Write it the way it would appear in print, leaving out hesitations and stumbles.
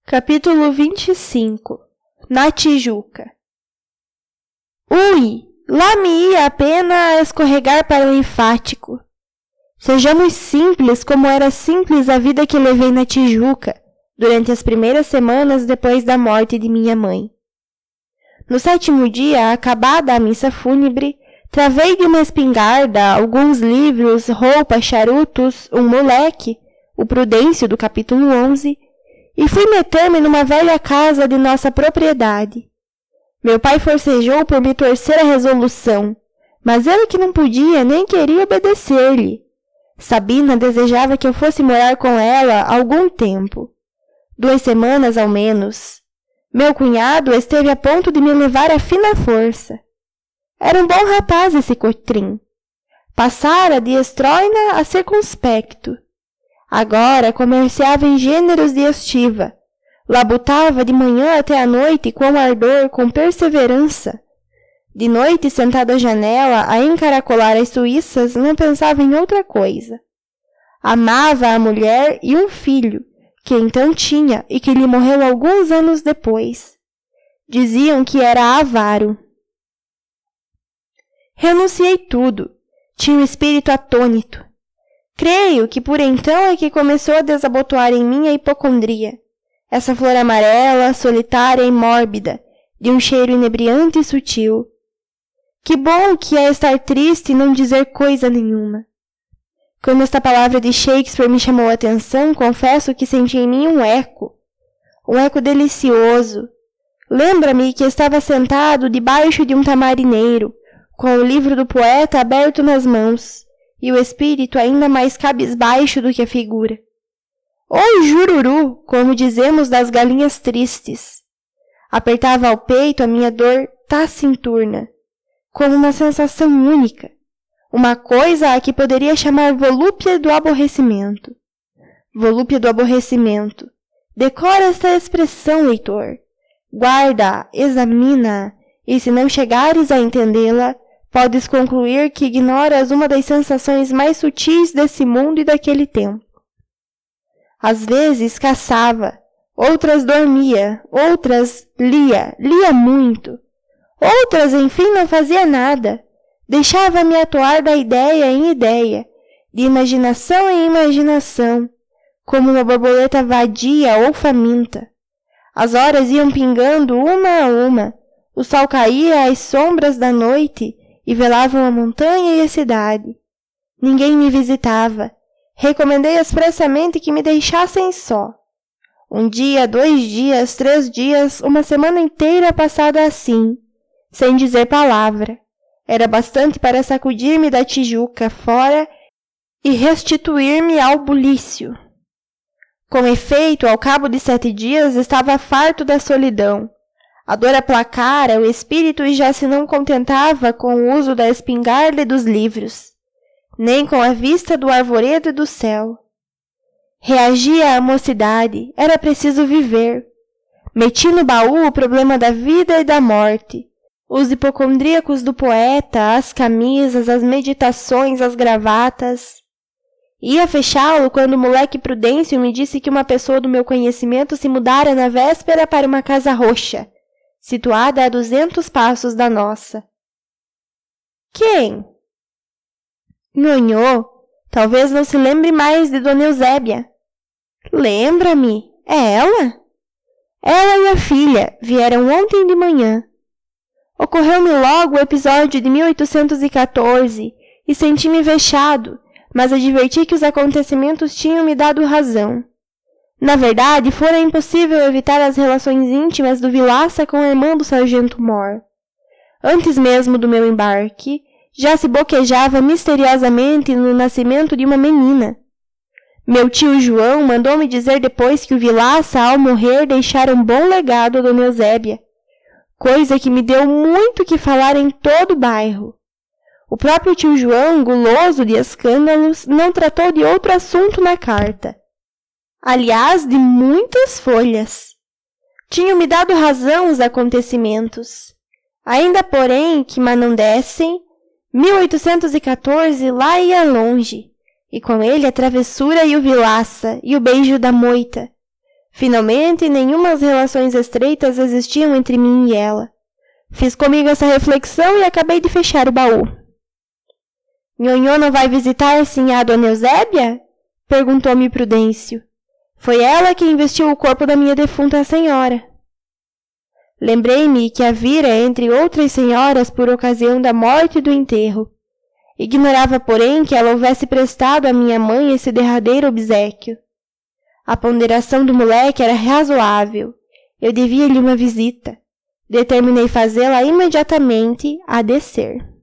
Capítulo 25. Na Tijuca. Ui, lá me ia a pena escorregar para o enfático. Sejamos simples como era simples a vida que levei na Tijuca, durante as primeiras semanas depois da morte de minha mãe. No 7º dia, acabada a missa fúnebre, travei de uma espingarda, alguns livros, roupa, charutos, um moleque, o Prudêncio do capítulo 11, e fui meter-me numa velha casa de nossa propriedade. Meu pai forcejou por me torcer a resolução, mas eu que não podia nem queria obedecer-lhe. Sabina desejava que eu fosse morar com ela algum tempo. 2 semanas ao menos. Meu cunhado esteve a ponto de me levar à fina força. Era um bom rapaz esse Cotrim. Passara de estroina a circunspecto. Agora comerciava em gêneros de estiva. Labutava de manhã até à noite com ardor, com perseverança. De noite, sentado à janela, a encaracolar as suíças, não pensava em outra coisa. Amava a mulher e um filho, que então tinha e que lhe morreu alguns anos depois. Diziam que era avaro. Renunciei tudo. Tinha o espírito atônito. Creio que por então é que começou a desabotoar em mim a hipocondria. Essa flor amarela, solitária e mórbida, de um cheiro inebriante e sutil. Que bom que é estar triste e não dizer coisa nenhuma. Quando esta palavra de Shakespeare me chamou a atenção, confesso que senti em mim um eco delicioso. Lembra-me que estava sentado debaixo de um tamarineiro, com o livro do poeta aberto nas mãos, e o espírito ainda mais cabisbaixo do que a figura. Ou jururu, como dizemos das galinhas tristes. Apertava ao peito a minha dor taciturna, como uma sensação única, uma coisa a que poderia chamar volúpia do aborrecimento. Volúpia do aborrecimento. Decora esta expressão, leitor. Guarda-a, examina-a, e se não chegares a entendê-la, podes concluir que ignoras uma das sensações mais sutis desse mundo e daquele tempo. Às vezes caçava, outras dormia, outras lia muito. Outras, enfim, não fazia nada. Deixava-me atuar da ideia em ideia, de imaginação em imaginação, como uma borboleta vadia ou faminta. As horas iam pingando uma a uma, o sol caía às sombras da noite e velavam a montanha e a cidade. Ninguém me visitava. Recomendei expressamente que me deixassem só. 1 dia, 2 dias, 3 dias, uma semana inteira passada assim, sem dizer palavra. Era bastante para sacudir-me da Tijuca fora e restituir-me ao bulício. Com efeito, ao cabo de 7 dias, estava farto da solidão. A dor aplacara o espírito e já se não contentava com o uso da espingarda e dos livros, nem com a vista do arvoredo e do céu. Reagia à mocidade, era preciso viver. Meti no baú o problema da vida e da morte, os hipocondríacos do poeta, as camisas, as meditações, as gravatas. Ia fechá-lo quando o moleque Prudêncio me disse que uma pessoa do meu conhecimento se mudara na véspera para uma casa roxa, situada a 200 passos da nossa. Quem? Nhonhô, talvez não se lembre mais de Dona Eusébia. Lembra-me, é ela? Ela e a filha vieram ontem de manhã. Ocorreu-me logo o episódio de 1814 e senti-me vexado, mas adverti que os acontecimentos tinham me dado razão. Na verdade, fora impossível evitar as relações íntimas do Vilaça com a irmã do sargento Mor. Antes mesmo do meu embarque, já se boquejava misteriosamente no nascimento de uma menina. Meu tio João mandou-me dizer depois que o Vilaça, ao morrer, deixara um bom legado a Dona Eusébia, coisa que me deu muito que falar em todo o bairro. O próprio tio João, guloso de escândalos, não tratou de outro assunto na carta. Aliás, de muitas folhas. Tinham-me dado razão os acontecimentos. Ainda, porém, que não dessem, 1814 lá ia longe, e com ele a travessura e o Vilaça, e o beijo da moita. Finalmente, nenhumas relações estreitas existiam entre mim e ela. Fiz comigo essa reflexão e acabei de fechar o baú. Nhonhô não vai visitar sinhá Dona Eusébia? Perguntou-me Prudêncio. Foi ela que investiu o corpo da minha defunta senhora. Lembrei-me que a vira entre outras senhoras por ocasião da morte e do enterro. Ignorava, porém, que ela houvesse prestado à minha mãe esse derradeiro obséquio. A ponderação do moleque era razoável. Eu devia-lhe uma visita. Determinei fazê-la imediatamente a descer.